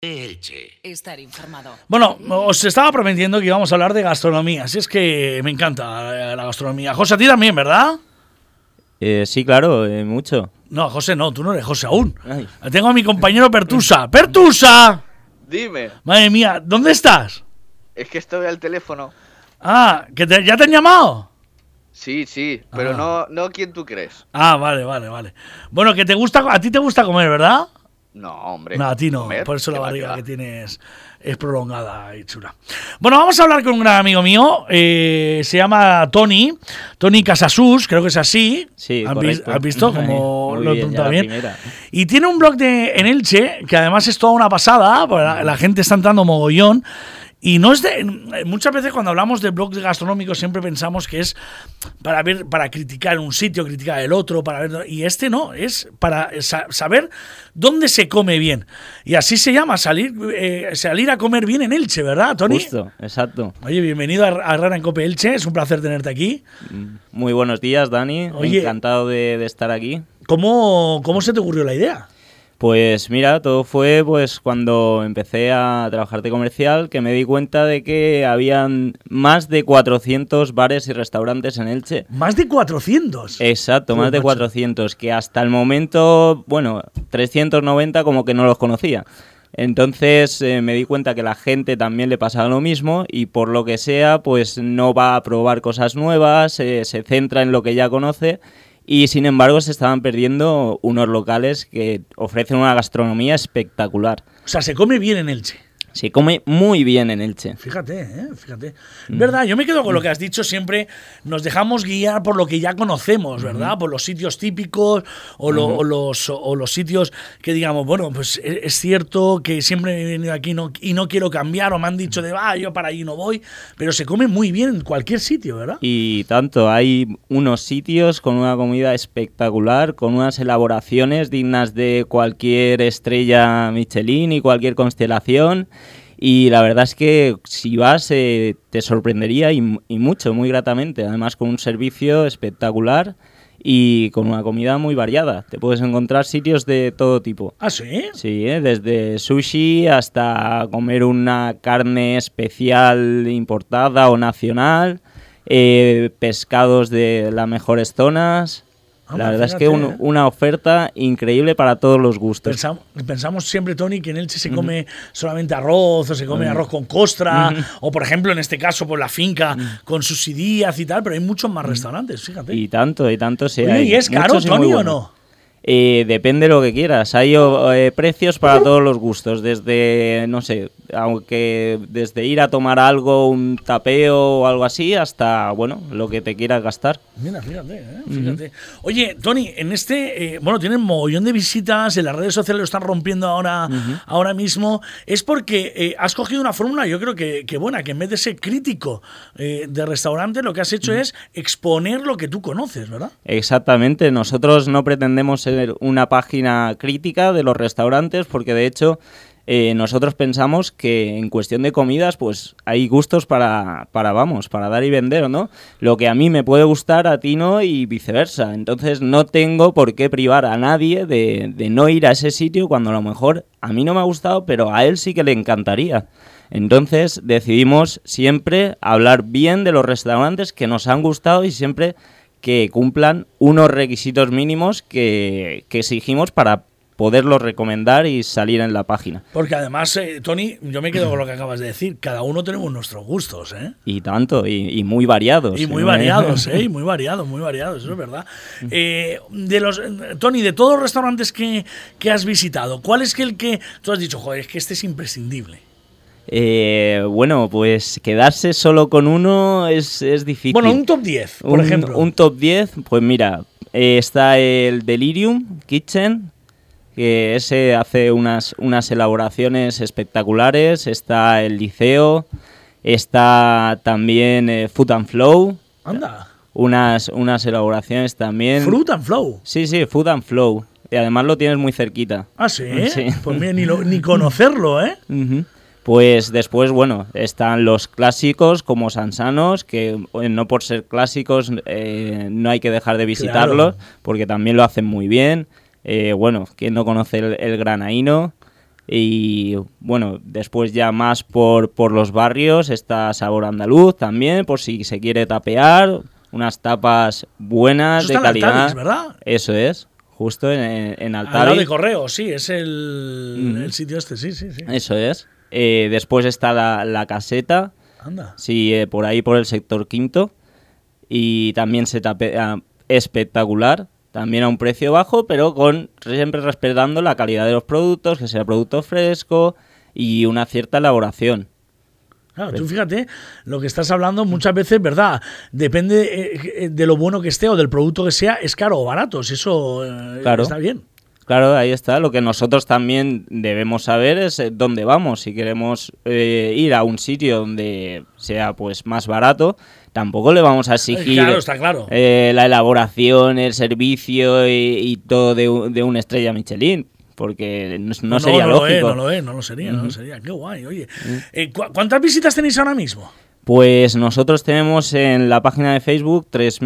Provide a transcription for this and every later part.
Elche. Estar informado. Bueno, os estaba prometiendo que íbamos a hablar de gastronomía, así es que me encanta la gastronomía. José, a ti también, ¿verdad? Sí, claro, mucho. No, José no, tú no eres José aún. Ay. Tengo a mi compañero Pertusa. ¡Pertusa! Dime, Madre mía, ¿dónde estás? es que estoy al teléfono. Ah, ¿ya te han llamado? Sí, pero no quien tú crees. Ah, vale. Bueno, que a ti te gusta comer, ¿verdad? No, hombre. No, a ti no, comer, por eso la ¿qué va, barriga qué va? que tienes es prolongada y chula. Bueno, vamos a hablar con un gran amigo mío, se llama Toni Casasus, creo que es así. Sí, ¿Has correcto. visto cómo Muy lo he bien, apuntado ya la bien? primera. Y tiene un blog en Elche, que además es toda una pasada, porque la gente está entrando mogollón. Y no es muchas veces cuando hablamos de blogs gastronómicos siempre pensamos que es para criticar un sitio, criticar el otro, y este no, es para saber dónde se come bien. Y así se llama, salir a comer bien en Elche, ¿verdad, Toni? Justo, exacto. Oye, bienvenido a Rara en Cope Elche, es un placer tenerte aquí. Muy buenos días, Dani. Oye. Encantado de estar aquí. ¿Cómo se te ocurrió la idea? Pues mira, todo fue pues cuando empecé a trabajar de comercial, que me di cuenta de que habían más de 400 bares y restaurantes en Elche. Más de 400. Exacto, más de Macho. 400, que hasta el momento, 390 como que no los conocía. Entonces me di cuenta que a la gente también le pasaba lo mismo y por lo que sea, pues no va a probar cosas nuevas, se centra en lo que ya conoce. Y sin embargo se estaban perdiendo unos locales que ofrecen una gastronomía espectacular. O sea, se come bien en Elche. Se come muy bien en Elche. Fíjate. ¿Verdad? Yo me quedo con lo que has dicho siempre. Nos dejamos guiar por lo que ya conocemos, ¿verdad? Por los sitios típicos o los sitios que digamos, bueno, pues es cierto que siempre he venido aquí y no quiero cambiar o me han dicho yo para allí no voy, pero se come muy bien en cualquier sitio, ¿verdad? Y tanto, hay unos sitios con una comida espectacular, con unas elaboraciones dignas de cualquier estrella Michelin y cualquier constelación. Y la verdad es que si vas te sorprendería y mucho, muy gratamente. Además con un servicio espectacular y con una comida muy variada. Te puedes encontrar sitios de todo tipo. ¿Ah, sí? Sí, desde sushi hasta comer una carne especial importada o nacional, pescados de las mejores zonas. La verdad es que una oferta increíble para todos los gustos. Pensamos siempre, Toni, que en Elche se come solamente arroz o se come arroz con costra o, por ejemplo, en este caso, por la finca con subsidias y tal, pero hay muchos más restaurantes, fíjate. Y tanto sí. Oye, hay ¿y es caro, muchos y muy Toni, o buenos. no? Depende de lo que quieras. Hay precios para todos los gustos. Desde, no sé, desde ir a tomar algo, un tapeo o algo así, hasta, lo que te quieras gastar. Mira, fíjate. Oye, Toni, en tienen mogollón de visitas, en las redes sociales lo están rompiendo ahora mismo. Es porque has cogido una fórmula, yo creo que buena, que en vez de ser crítico de restaurante, lo que has hecho es exponer lo que tú conoces, ¿verdad? Exactamente. Nosotros no pretendemos ser una página crítica de los restaurantes, porque de hecho nosotros pensamos que en cuestión de comidas pues hay gustos para dar y vender, ¿no? Lo que a mí me puede gustar, a ti no, y viceversa. Entonces no tengo por qué privar a nadie de no ir a ese sitio cuando a lo mejor a mí no me ha gustado, pero a él sí que le encantaría. Entonces decidimos siempre hablar bien de los restaurantes que nos han gustado y siempre que cumplan unos requisitos mínimos que exigimos para poderlos recomendar y salir en la página. Porque además, Toni, yo me quedo con lo que acabas de decir. Cada uno tenemos nuestros gustos, ¿eh? Y tanto, y muy variados. Y muy variados, ¿eh? Muy variados, eso es verdad. Toni, de todos los restaurantes que has visitado, ¿cuál es el que tú has dicho, joder, es que este es imprescindible? Pues quedarse solo con uno es difícil. Bueno, un top 10, por ejemplo. Un top 10, pues mira, está el Delirium Kitchen, que ese hace unas elaboraciones espectaculares. Está el Liceo, está también Food and Flow. Anda. Unas elaboraciones también. Fruit and Flow. Sí, Food and Flow. Y además lo tienes muy cerquita. ¿Ah, sí? Sí. Pues mira, ni conocerlo, ¿eh? Uh-huh. Pues después, están los clásicos como Sansanos, que no por ser clásicos no hay que dejar de visitarlos, porque también lo hacen muy bien. ¿Quién no conoce el Granaíno? Y bueno, después ya más por los barrios está Sabor Andaluz también, por si se quiere tapear, unas tapas buenas, Eso de está en calidad. Altavis, ¿verdad? Eso es, justo en Al lado Altavis. de Correo, sí, es el sitio este, sí. Eso es. Después está la caseta, Anda. sí, por ahí por el sector quinto, y también se tapea espectacular. También a un precio bajo, pero siempre respetando la calidad de los productos, que sea producto fresco y una cierta elaboración. Claro, tú fíjate, lo que estás hablando muchas veces, ¿verdad? Depende de lo bueno que esté o del producto que sea, es caro o barato, si eso Claro. está bien. Claro, ahí está. Lo que nosotros también debemos saber es dónde vamos. Si queremos ir a un sitio donde sea pues más barato, tampoco le vamos a exigir Claro, está claro. la elaboración, el servicio y todo de una estrella Michelin, porque no sería lógico. No lo sería. Qué guay, oye. ¿Cuántas visitas tenéis ahora mismo? Pues nosotros tenemos en la página de Facebook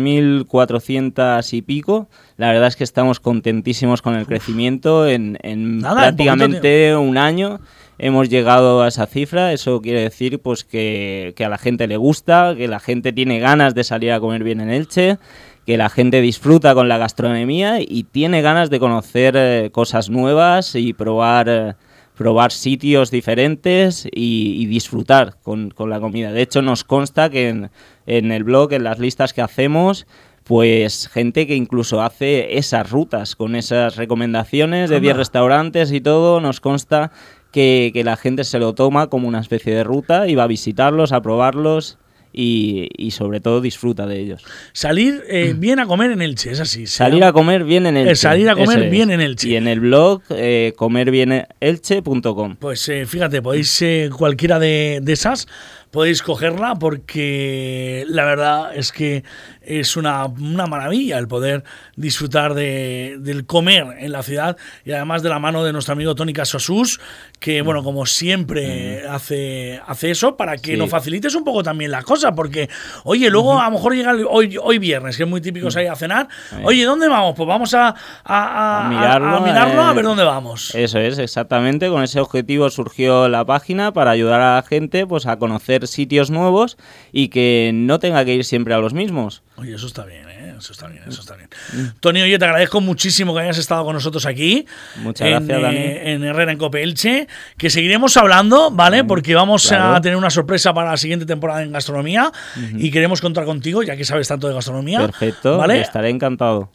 3.400 y pico. La verdad es que estamos contentísimos con el crecimiento. En prácticamente un año hemos llegado a esa cifra. Eso quiere decir pues que a la gente le gusta, que la gente tiene ganas de salir a comer bien en Elche, que la gente disfruta con la gastronomía y tiene ganas de conocer cosas nuevas y probar sitios diferentes y disfrutar con la comida. De hecho, nos consta que en el blog, en las listas que hacemos, pues gente que incluso hace esas rutas con esas recomendaciones de 10 restaurantes y todo, nos consta que la gente se lo toma como una especie de ruta y va a visitarlos, a probarlos y sobre todo disfruta de ellos. Salir bien a comer en Elche, es así. Salir a comer bien en Elche. Salir a comer bien en Elche. Y en el blog comerbienelche.com. Pues fíjate, podéis cualquiera de esas, podéis cogerla porque la verdad es que es una maravilla el poder disfrutar del comer en la ciudad y además de la mano de nuestro amigo Toni Casasus, que bueno, como siempre hace eso para que nos facilites un poco también la cosa, porque oye, luego a lo mejor llega hoy viernes, que es muy típico salir a cenar, oye, ¿dónde vamos? Pues vamos a mirarlo a ver dónde vamos. Eso es, exactamente, con ese objetivo surgió la página para ayudar a la gente pues a conocer sitios nuevos y que no tenga que ir siempre a los mismos. Oye, eso está bien, eso está bien. Toni, oye, te agradezco muchísimo que hayas estado con nosotros aquí. Muchas gracias, Dani. En Herrera en Cope Elche, que seguiremos hablando, ¿vale? Porque vamos a tener una sorpresa para la siguiente temporada en gastronomía y queremos contar contigo, ya que sabes tanto de gastronomía. Perfecto, ¿vale? Estaré encantado.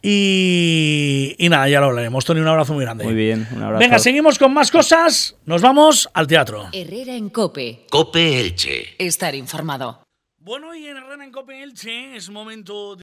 Y nada, ya lo hablaremos. Toni, un abrazo muy grande. Muy bien, un abrazo. Venga, seguimos con más cosas. Nos vamos al teatro. Herrera en Cope. Cope Elche. Estar informado. Bueno, y en Herrera en Cope Elche es momento de